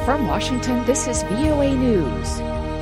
From Washington, this is VOA News.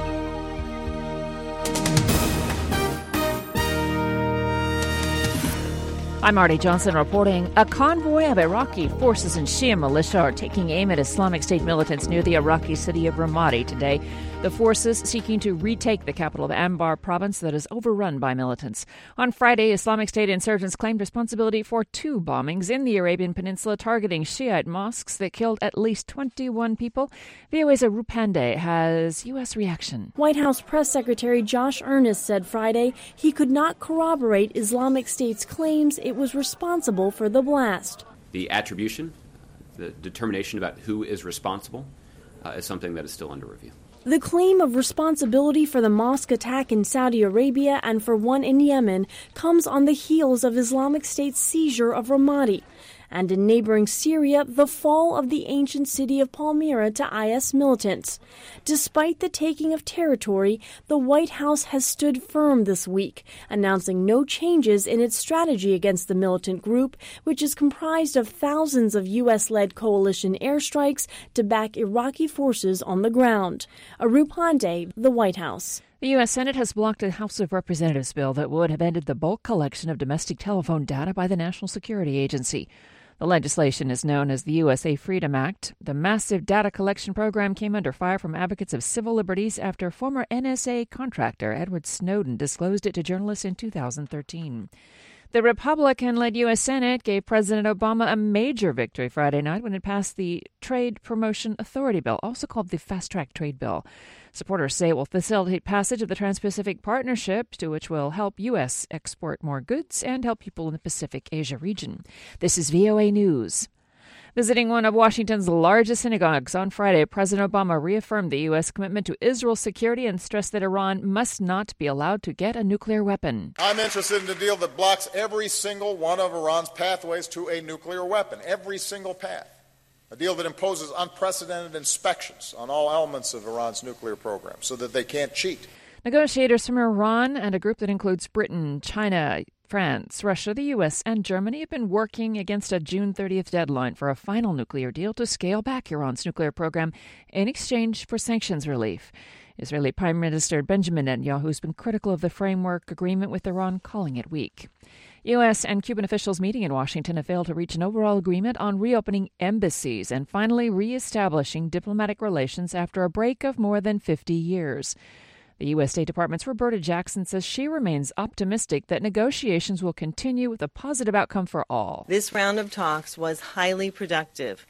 I'm Marty Johnson reporting. A convoy of Iraqi forces and Shia militia are taking aim at Islamic State militants near the Iraqi city of Ramadi today. The forces seeking to retake the capital of Anbar province that is overrun by militants. On Friday, Islamic State insurgents claimed responsibility for 2 bombings in the Arabian Peninsula targeting Shiite mosques that killed at least 21 people. VOA's Arup Pande has U.S. reaction. White House Press Secretary Josh Earnest said Friday he could not corroborate Islamic State's claims it was responsible for the blast. The attribution, the determination about who is responsible, is something that is still under review. The claim of responsibility for the mosque attack in Saudi Arabia and for one in Yemen comes on the heels of Islamic State's seizure of Ramadi, and in neighboring Syria, the fall of the ancient city of Palmyra to IS militants. Despite the taking of territory, the White House has stood firm this week, announcing no changes in its strategy against the militant group, which is comprised of thousands of U.S.-led coalition airstrikes to back Iraqi forces on the ground. Arup Pande, the White House. The U.S. Senate has blocked a House of Representatives bill that would have ended the bulk collection of domestic telephone data by the National Security Agency. The legislation is known as the USA Freedom Act. The massive data collection program came under fire from advocates of civil liberties after former NSA contractor Edward Snowden disclosed it to journalists in 2013. The Republican-led U.S. Senate gave President Obama a major victory Friday night when it passed the Trade Promotion Authority Bill, also called the Fast Track Trade Bill. Supporters say it will facilitate passage of the Trans-Pacific Partnership, to which will help U.S. export more goods and help people in the Pacific Asia region. This is VOA News. Visiting one of Washington's largest synagogues on Friday, President Obama reaffirmed the U.S. commitment to Israel's security and stressed that Iran must not be allowed to get a nuclear weapon. I'm interested in a deal that blocks every single one of Iran's pathways to a nuclear weapon, every single path. A deal that imposes unprecedented inspections on all elements of Iran's nuclear program so that they can't cheat. Negotiators from Iran and a group that includes Britain, China, France, Russia, the U.S., and Germany have been working against a June 30th deadline for a final nuclear deal to scale back Iran's nuclear program in exchange for sanctions relief. Israeli Prime Minister Benjamin Netanyahu has been critical of the framework agreement with Iran, calling it weak. U.S. and Cuban officials meeting in Washington have failed to reach an overall agreement on reopening embassies and finally reestablishing diplomatic relations after a break of more than 50 years. The U.S. State Department's Roberta Jackson says she remains optimistic that negotiations will continue with a positive outcome for all. This round of talks was highly productive.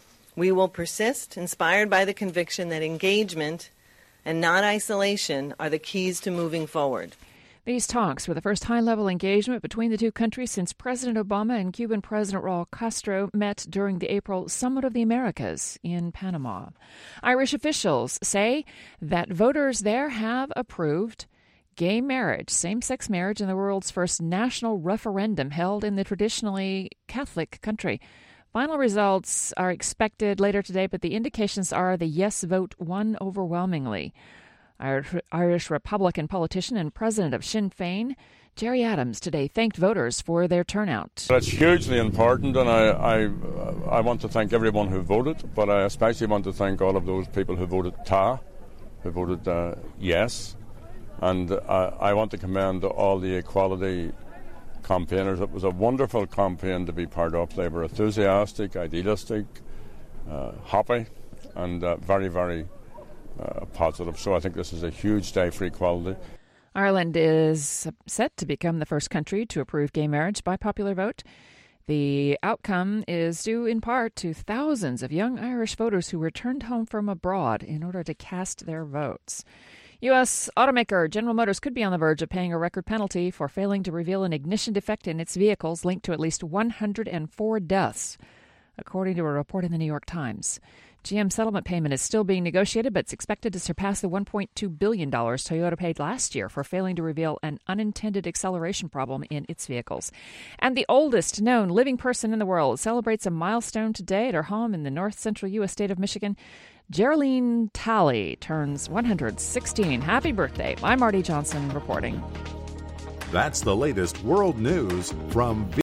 We will persist, inspired by the conviction that engagement and not isolation are the keys to moving forward. These talks were the first high-level engagement between the two countries since President Obama and Cuban President Raul Castro met during the April Summit of the Americas in Panama. Irish officials say that voters there have approved gay marriage, same-sex marriage, in the world's first national referendum held in the traditionally Catholic country. Final results are expected later today, but the indications are the yes vote won overwhelmingly. Irish Republican politician and president of Sinn Féin, Gerry Adams, today thanked voters for their turnout. It's hugely important, and I want to thank everyone who voted, but I especially want to thank all of those people who voted Ta, who voted yes, and I want to commend all the equality campaigners. It was a wonderful campaign to be part of. They were enthusiastic, idealistic, happy, and very, very positive. So I think this is a huge day for equality. Ireland is set to become the first country to approve gay marriage by popular vote. The outcome is due in part to thousands of young Irish voters who returned home from abroad in order to cast their votes. U.S. automaker General Motors could be on the verge of paying a record penalty for failing to reveal an ignition defect in its vehicles linked to at least 104 deaths, according to a report in the New York Times. GM settlement payment is still being negotiated, but it's expected to surpass the $1.2 billion Toyota paid last year for failing to reveal an unintended acceleration problem in its vehicles. And the oldest known living person in the world celebrates a milestone today at her home in the north-central U.S. state of Michigan. Geraldine Talley turns 116. Happy birthday. I'm Marty Johnson reporting. That's the latest world news from